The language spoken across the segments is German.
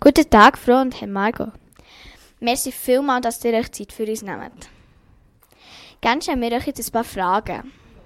Guten Tag, Frau und Herr Margot. Merci vielmals, dass ihr euch Zeit für uns nehmt. Gerne stellen wir euch jetzt ein paar Fragen.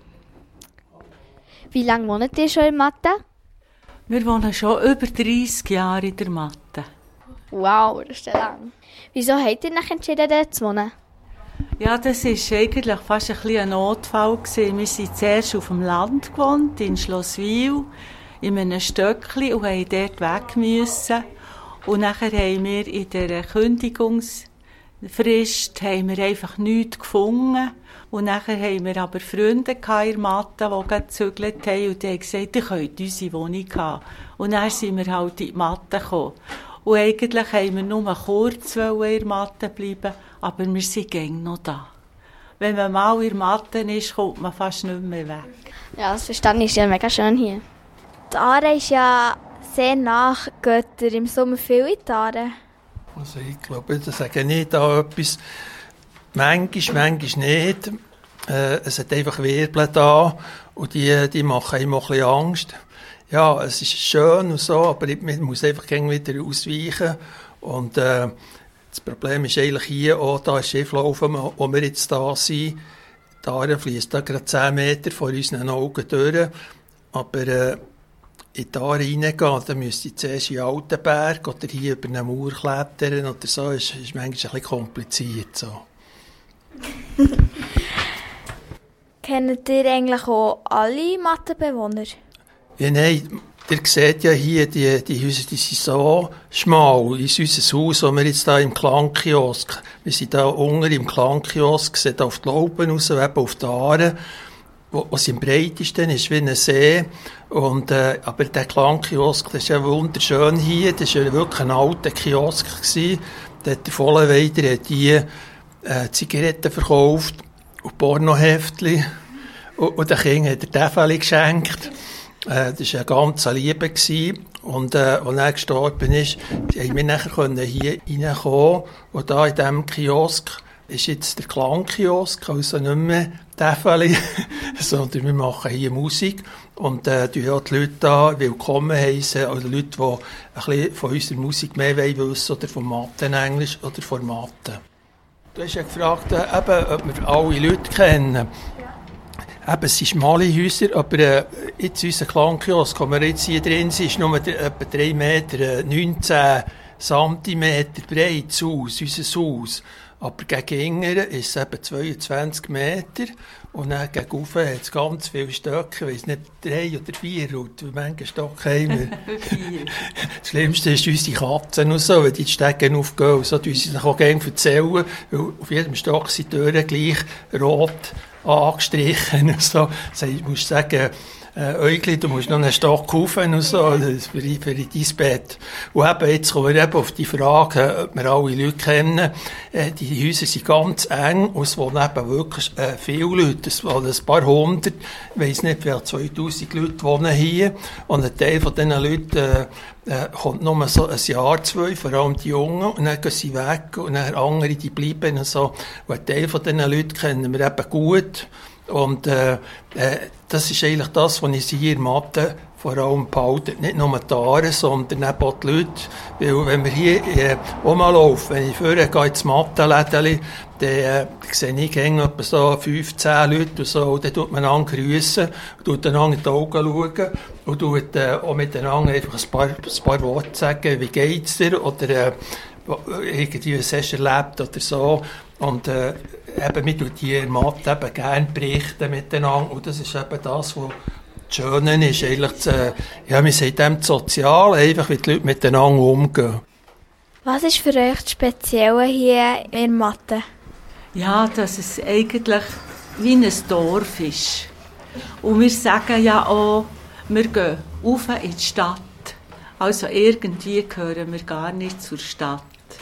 Wie lange wohnt ihr schon in Mathe? Wir wohnen schon über 30 Jahre in der Mathe. Wow, das ist ja lang. Wieso habt ihr euch entschieden, dort zu wohnen? Ja, das war eigentlich fast ein Notfall gewesen. Wir sind zuerst auf dem Land gewohnt, in Schlosswil, in einem Stöckli, und haben dort weg müssen. Und nachher haben wir in dieser Kündigungsfrist einfach nichts gefunden. Und nachher haben wir aber Freunde in der Mathe, die gezügelt haben, und die haben gesagt, ihr könnt unsere Wohnung haben. Und dann sind wir halt in die Mathe gekommen. Und eigentlich wollten wir nur kurz in der Mathe bleiben, aber wir sind gängig noch da. Wenn man mal in der Mathe ist, kommt man fast nicht mehr weg. Ja, das Verstand ist ja mega schön hier. Die Aare ist ja sehr nach. Geht ihr im Sommer viel in die Aare? Also ich glaube, das sage ich nicht da etwas. Manchmal nicht. Es hat einfach Wirbel da und die machen einem auch ein bisschen Angst. Ja, es ist schön und so, aber man muss einfach wieder ausweichen. Und das Problem ist eigentlich hier auch, da ist Schifflaufen, wo wir jetzt da sind. Die Aare fließt da gerade 10 Meter vor unseren Augen durch. Aber in die Aare reingehen, dann müsste ich zuerst in Altenberg oder hier über eine Mauer klettern oder so. Das ist manchmal ein bisschen kompliziert. So. Kennt ihr eigentlich auch alle Mathenbewohner? Ja, nein, ihr seht ja hier, die Häuser, die sind so schmal. Ist unser Haus, wo wir jetzt da im Klangkiosk, wir sind da unten im Klangkiosk, sehen auf die Lauben raus, eben auf die Aare, was am breitesten ist, wie ein See. Und, aber der Klangkiosk, das ist ja wunderschön hier, das war ja wirklich ein alter Kiosk gewesen. Der Vollenweider hat die Zigaretten verkauft und Pornoheftchen. Und der Kind hat er Tafel geschenkt. Das war eine ganz Liebe. Und als er gestorben ist, haben wir nachher hier reinkommen. Und da in diesem Kiosk ist jetzt der Klangkiosk, also nicht mehr Tafel, sondern wir machen hier Musik. Und die Leute da willkommen heissen, also Leute, die ein bisschen von unserer Musik mehr wissen oder von Mathe-Englisch oder von Mathe. Du hast ja gefragt, ob wir alle Leute kennen. Eben, es sind schmale Häuser, aber jetzt unser Klangkiosk, wo wir jetzt hier drin sind, ist nur etwa 3 Meter, 19 Zentimeter breit das Haus, unser Haus. Aber gegenüber ist es eben 22 Meter und dann gegenüber hat es ganz viele Stöcke, ich weiss nicht, 3 oder 4, und wie viele Stöcke haben wir? 4. Das Schlimmste ist unsere Katzen und so, wenn die Stege aufgehen, und so, die uns auch gerne erzählen, weil auf jedem Stock sind die Türen gleich rot angestrichen und so. Also ich muss sagen, Äugli, du musst noch einen Stock kaufen und so, für dein Bett. Und eben, jetzt kommen wir eben auf die Frage, ob wir alle Leute kennen. Die Häuser sind ganz eng und es wohnen eben wirklich viele Leute. Es wohnen ein paar hundert, ich weiss nicht, vielleicht 2000 Leute wohnen hier. Und ein Teil von diesen Leuten kommt nur so ein Jahr, 2, vor allem die Jungen, und dann gehen sie weg und dann andere, die bleiben und so. Und ein Teil von diesen Leuten kennen wir eben gut. Und das ist eigentlich das, was ich hier in Mathe vor allem behalte. Nicht nur die Aare, sondern auch die Leute. Weil wenn wir hier rumlaufen, wenn ich vorher gehe ins Mathe-Lädeli, dann sehe ich etwa so 15 Leute und so, und dann tut man einander grüssen, tut einander in die Augen schauen und tut auch miteinander einfach ein paar Worte sagen, wie geht's dir, oder irgendwie, was hast du erlebt oder so. Und eben, wir tun hier in Mathe eben gerne berichten miteinander, und das ist eben das, was das Schöne ist, eigentlich ja, wir sind dem sozial, einfach wie die Leute miteinander umgehen. Was ist für euch das Spezielle hier in Mathe? Ja, dass es eigentlich wie ein Dorf ist. Und wir sagen ja auch, wir gehen rauf in die Stadt. Also irgendwie gehören wir gar nicht zur Stadt.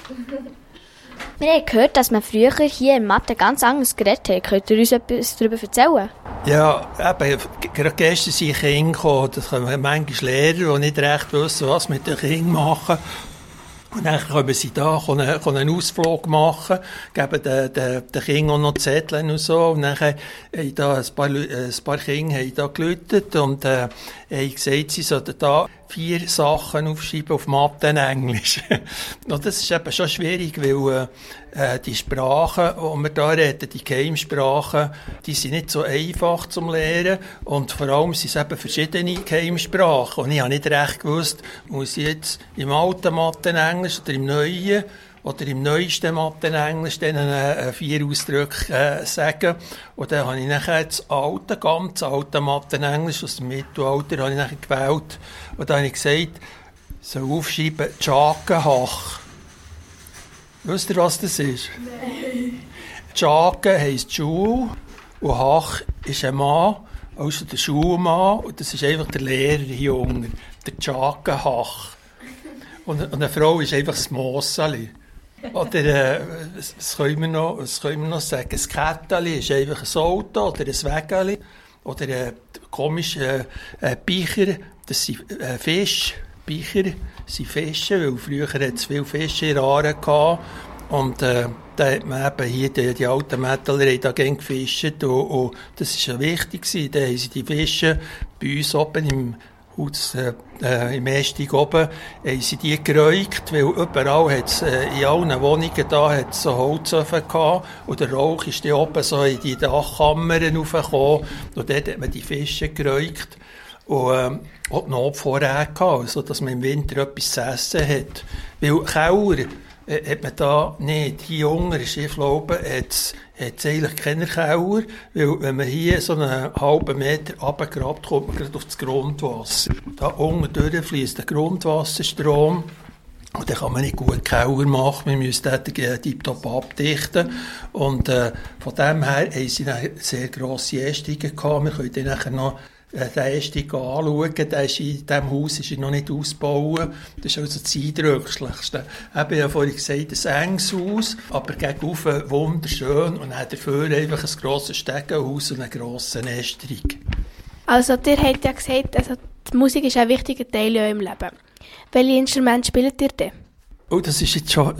Wir haben gehört, dass man früher hier in Mathe ganz anders geredet hat. Könnt ihr uns etwas darüber erzählen? Ja, eben, gerade gestern sind Kinder gekommen. Das kommen manchmal Lehrer, die nicht recht wissen, was mit den Kindern machen. Und dann können sie da einen Ausflug machen, geben den Kindern auch noch Zettel und so. Und dann haben da ein paar Kinder haben da geläutet und haben gesagt, sie sollten da 4 Sachen aufschreiben auf Mathe und Englisch. Und das ist eben schon schwierig, weil die Sprachen, die wir da reden, die Geheimsprachen, die sind nicht so einfach zum Lernen. Und vor allem sind es eben verschiedene Geheimsprachen. Und ich habe nicht recht gewusst, muss ich jetzt im alten Mathe und Englisch oder im neuen oder im neuesten Mathe und Englisch dann 4 Ausdrücke sagen. Und dann habe ich nachher das alte, ganz alte Mathe und Englisch aus dem Mittelalter habe ich nachher gewählt. Und dann habe ich gesagt, so aufschreiben, Tschakenhach. Wisst ihr, was das ist? Nein. Tschaken heisst Schule und Hach ist ein Mann, also der Schulmann. Und das ist einfach der Lehrer hier unten, der Tschakenhach. Und eine Frau ist einfach das Mosseli. Oder, was können wir noch sagen? Ein Ketteli ist einfach ein Auto oder ein Wägeli. Oder komische Bicher, das sind Fische. Bicher sind Fische, weil früher hat es viele Fische in Aare gehabt. Und da hat man eben hier die alten Mettler da gern gefischt. Und das war ja wichtig. Da haben sie die Fische bei uns oben im Haus, im Estig oben, haben sie die geräucht, weil überall hat's, in allen Wohnungen da hat's so Holzöfen gehabt, und der Rauch ist dann oben so in die Dachkammern raufgekommen, und dort hat man die Fische geräucht, und auch die Notvorräte gehabt, so dass man im Winter etwas zu essen hat. Weil Keller hat man da nicht. Hier unten in Schifflauben hat's eigentlich keine Keller, weil wenn man hier so einen halben Meter runtergrabt, kommt man gerade auf das Grundwasser. Da unten durchfliesst der Grundwasserstrom. Und dann kann man nicht gut Keller machen, wir müssen den tiptop abdichten. Und von dem her haben sie eine sehr grosse Ästungen gehabt. Wir können dann nachher noch den Estig anschauen, der ist in diesem Haus ist noch nicht ausgebaut. Das ist also das Eindrücklichste. Ich habe ja vorhin gesagt, ein enges Haus, aber gegenüber wunderschön, und dann dafür einfach ein grosses Stegenhaus und einen grossen Estrich. Also, ihr habt ja gesagt, also die Musik ist ein wichtiger Teil in eurem Leben. Welche Instrumente spielt ihr denn? Oh, das ist jetzt schon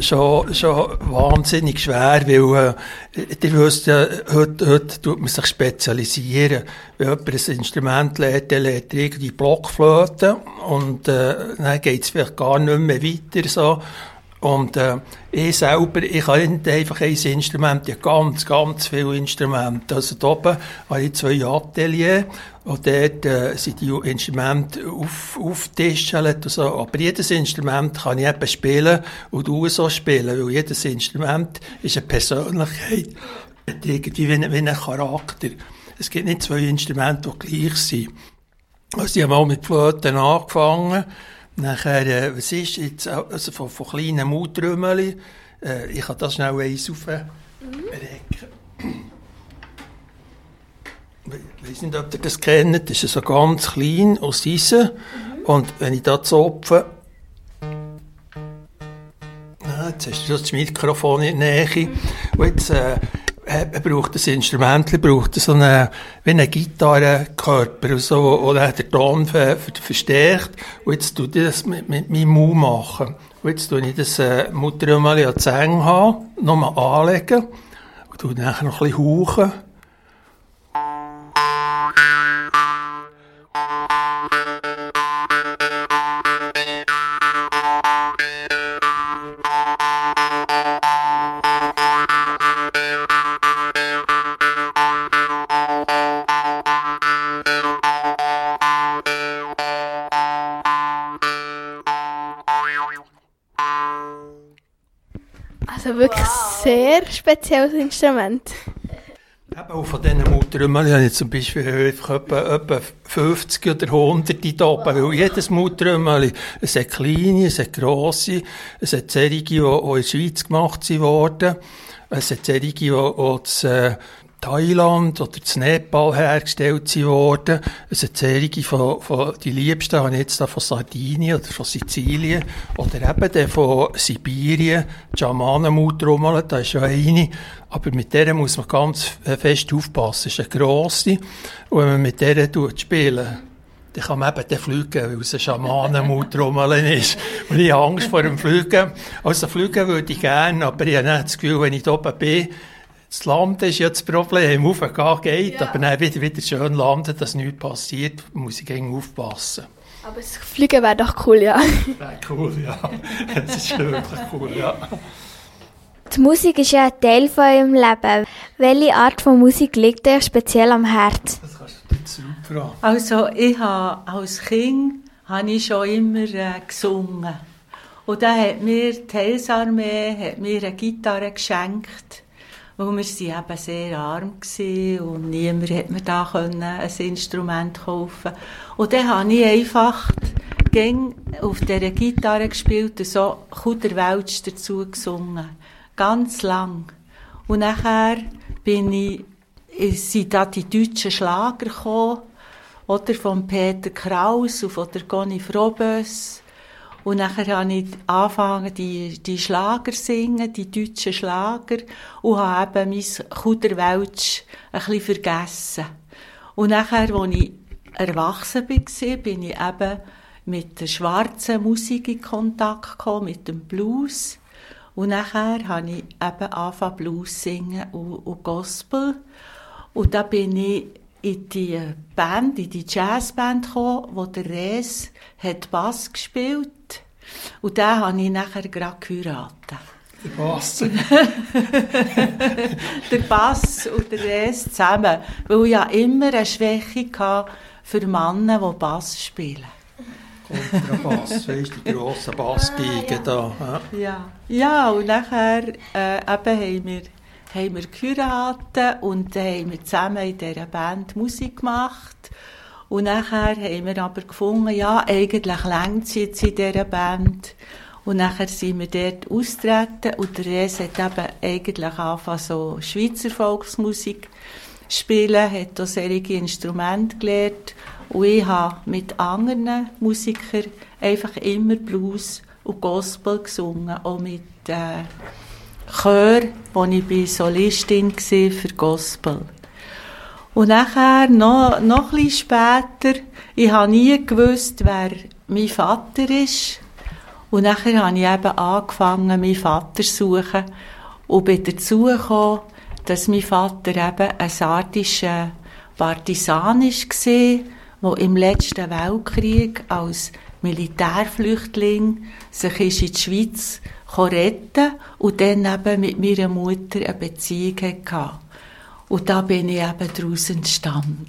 wahnsinnig schwer, weil, ihr wisst ja, heute tut man sich spezialisieren. Wenn jemand ein Instrument lernt, dann lernt er irgendwie Blockflöte, und, dann geht's vielleicht gar nicht mehr weiter, so. Und, ich selber, ich habe nicht einfach ein Instrument, ich habe ganz viele Instrumente. Also, da oben habe ich 2 Ateliers, und dort sind die Instrumente aufgetischelt und so. Aber jedes Instrument kann ich eben spielen und du so spielen, weil jedes Instrument ist eine Persönlichkeit, irgendwie wie ein Charakter. Es gibt nicht 2 Instrumente, die gleich sind. Also, ich habe mal mit Flöten angefangen. Nachher, was ist jetzt, also von kleinen Mautrümmeln, ich kann das schnell eins aufrecken. Ich weiss nicht, ob ihr das kennt, das ist so ganz klein, aus Eisen. Und wenn ich da zupfe, jetzt hast du das Mikrofon in der Nähe, und jetzt, braucht das Instrument, braucht so wie einen Gitarrenkörper, so, wo der Ton verstärkt. Und jetzt tue ich das mit meinem Mund machen. Und jetzt tue ich das Mutterrümmeli an die Zähne haben, nochmal anlegen, und tue nachher noch ein bisschen hauchen. Also wirklich sehr spezielles Instrument. Auch von diesen Mutterrümmeln habe ich zum Beispiel etwa 50 oder 100 hier oben, weil jedes Mutterrümmel, es hat kleine, es hat grosse, es hat solche, die in der Schweiz gemacht wurden, es hat solche, die in Thailand oder in Nepal hergestellt wurden, es hat solche von die liebsten habe ich jetzt da von Sardinien oder von Sizilien oder eben der von Sibirien, die Schamanenmutterrümmel, da ist ja eine. Aber mit der muss man ganz fest aufpassen. Das ist eine grosse. Und wenn man mit der spielt, dann kann man eben fliegen, weil es ein Schamanenmutterrümmel ist. Und ich habe Angst vor dem Fliegen. Also fliegen würde ich gerne, aber ich habe nicht das Gefühl, wenn ich da oben bin, das Landen ist ja das Problem. Aufgehen geht, ja. Aber dann wieder schön landen, dass nichts passiert, muss ich gegen aufpassen. Aber das Fliegen wäre doch cool, ja. Wäre cool, ja. Das ist wirklich cool, ja. Die Musik ist ja ein Teil von eurem Leben. Welche Art von Musik liegt euch speziell am Herzen? Das kannst du jetzt super. Also ich habe als Kind schon immer gesungen. Und dann hat mir die Heilsarmee eine Gitarre geschenkt, weil wir eben sehr arm waren und niemand hat mir da ein Instrument kaufen. Und dann habe ich einfach auf dieser Gitarre gespielt und so Kuderwelsch dazu gesungen. Ganz lang. Und nachher sind da die deutschen Schlager gekommen, oder von Peter Kraus und von der Conny Frobös. Und nachher habe ich angefangen, die Schlager singen, die deutschen Schlager, und habe eben mein Kuderwelsch ein bisschen vergessen. Und nachher, als ich erwachsen war, bin ich eben mit der schwarzen Musik in Kontakt gekommen, mit dem Blues. Und nachher habe ich eben angefangen Blues singen und Gospel. Und da bin ich in die Band, in die Jazzband gekommen, wo der Res hat Bass gespielt. Und den habe ich nachher gerade geheiratet. Der Bass. Der Bass und der Res zusammen. Weil ich ja immer eine Schwäche hatte für Männer, die Bass spielen. Kontrabass, weisst du, die grossen Bassgeigen da. Ja, und nachher eben haben wir geheiratet und haben wir zusammen in dieser Band Musik gemacht. Und nachher haben wir aber gefunden, ja, eigentlich reicht es jetzt in dieser Band. Und nachher sind wir dort austreten und der Res hat eben eigentlich angefangen, so Schweizer Volksmusik spielen, hat auch solche Instrumente gelernt. Und ich habe mit anderen Musikern einfach immer Blues und Gospel gesungen, auch mit Chör, wo ich Solistin war für Gospel. Und nachher, noch ein bisschen später, ich habe nie gewusst, wer mein Vater ist. Und nachher habe ich eben angefangen, meinen Vater zu suchen und bin dazu gekommen, dass mein Vater eben ein sardischer Partisan war, der im letzten Weltkrieg als Militärflüchtling sich in die Schweiz retten und dann eben mit meiner Mutter eine Beziehung hatte. Und da bin ich eben daraus entstanden.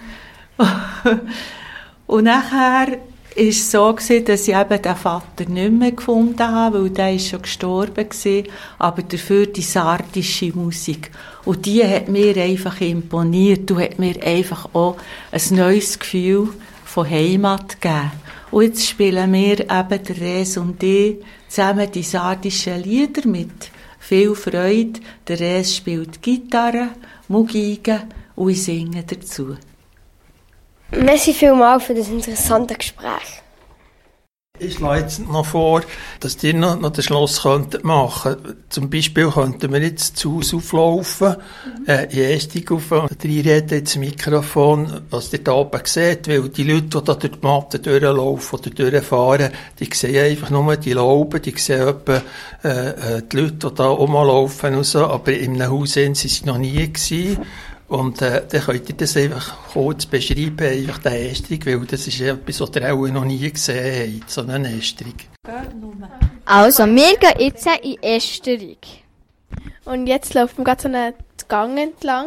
Und nachher war es so, dass ich eben den Vater nicht mehr gefunden habe, weil der schon gestorben war, aber dafür die sardische Musik. Und die hat mir einfach imponiert und hat mir einfach auch ein neues Gefühl von Heimat gegeben. Und jetzt spielen wir eben, der Res und ich, zusammen die sardischen Lieder mit viel Freude. Der Res spielt Gitarre, Geige und ich singe dazu. Merci vielmals für das interessante Gespräch. Ich schlage jetzt noch vor, dass ihr noch den Schluss machen könnt. Zum Beispiel könnten wir jetzt zu Hause auflaufen, Gestik auf und reinreden ins Mikrofon, was ihr da oben seht, weil die Leute, die da durch die Matte durchlaufen oder durchfahren, die sehen einfach nur die Lauben, die sehen etwa die Leute, die da rumlaufen und so, aber in einem Haus sind sie noch nie gewesen. Und dann könnt ihr das einfach kurz beschreiben, einfach den Estrich, weil das ist etwas, was ihr auch noch nie gesehen habt, so einen Estrich. Also, wir gehen jetzt in Esterung. Und jetzt laufen wir gerade so einen Gang entlang.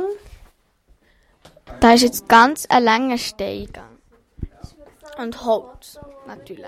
Da ist jetzt ganz ein langer Steingang. Und Holz, natürlich.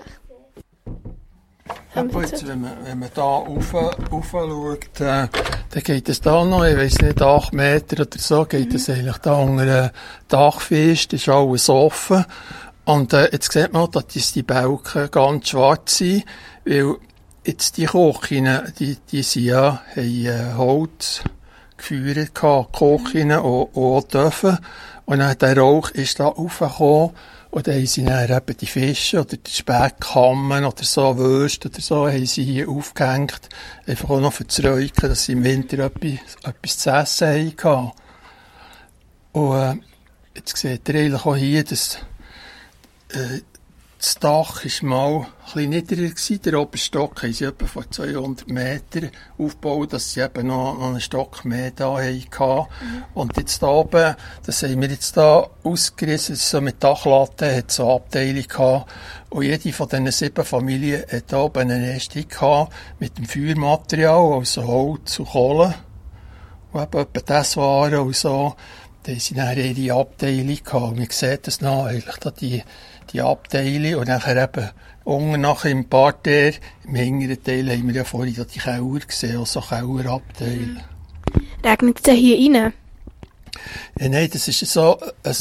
Aber jetzt, wenn man da rauf schaut, dann geht es da noch, ich weiss nicht, 8 Meter oder so, geht es eigentlich da unter einem Dachfest, ist alles offen. Und jetzt sieht man, dass die Balken ganz schwarz sind, weil jetzt die Kochinnen, die sind ja, haben Holz gefeuert gehabt, Kochinnen und auch Töpfe. Und dann der Rauch ist da raufgekommen. Und dann haben sie dann eben die Fische oder die Speckkammen oder so, Würste oder so, haben sie hier aufgehängt. Einfach auch noch für zu räuchern, dass sie im Winter etwas zu essen hatten. Und jetzt seht ihr eigentlich auch hier, dass das das Dach war mal ein bisschen niedriger gewesen. Der Oberstock haben sie etwa von 200 Metern aufgebaut, dass sie eben noch einen Stock mehr da hatten. Und jetzt da oben, das haben wir jetzt da ausgerissen, so mit Dachlatten, hat so eine Abteilung gehabt. Und jede von diesen 7 Familien hat da oben eine Nestung gehabt, mit dem Feuermaterial, also Holz und Kohle. Und eben etwa das waren und so. Da haben sie dann ihre Abteilung gehabt. Man sieht das noch, eigentlich da die Abteilung. Und nachher eben unten nachher im Parterre, im hinteren Teil, haben wir ja vorhin da die Keller gesehen, also Kellerabteil. Regnet es denn hier rein? Ja, nein, das ist so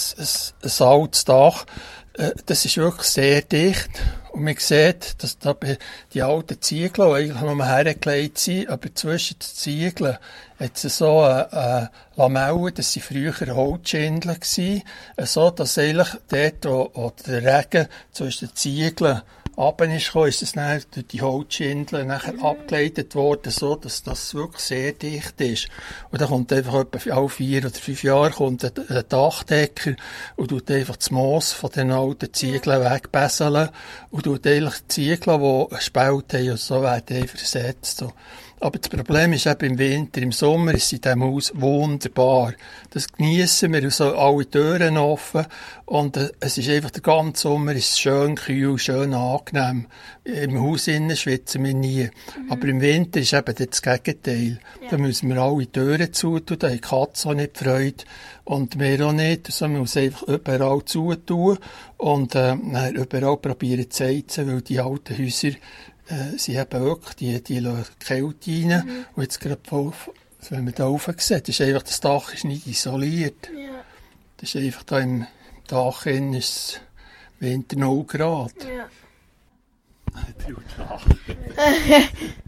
ein altes Dach. Das ist wirklich sehr dicht. Und man sieht, dass da die alten Ziegel, die eigentlich noch hergelegt sind, aber zwischen den Ziegeln hat es so eine Lamelle, das waren früher Holzschindeln gewesen, so dass eigentlich dort, wo der Regen zwischen den Ziegeln runter ist gekommen, ist es dann durch die Holzschindeln nachher abgeleitet worden, so dass das wirklich sehr dicht ist. Und dann kommt einfach etwa alle 4 oder 5 Jahre kommt ein Dachdecker und tut einfach das Moos von den alten Ziegeln wegbesseln und tut eigentlich die Ziegel, die Spalt haben und so, werden einfach ersetzt. So. Aber das Problem ist eben im Winter, im Sommer ist es in diesem Haus wunderbar. Das geniessen wir, so alle Türen offen und es ist einfach der ganze Sommer ist schön kühl, schön angenehm. Im Haus innen schwitzen wir nie. Aber im Winter ist eben das Gegenteil. Ja. Da müssen wir alle Türen zutun, da haben die Katzen auch nicht Freude und wir auch nicht. Also man muss einfach überall zutun und dann überall probieren zu heizen, weil die alten Häuser sie haben wirklich die lassen Kälte rein. Und jetzt gerade, wenn man da rauf sieht, ist einfach, das Dach ist nicht isoliert. Ja. Das ist einfach da im Dach innen ist es Winter 0 Grad. Ja.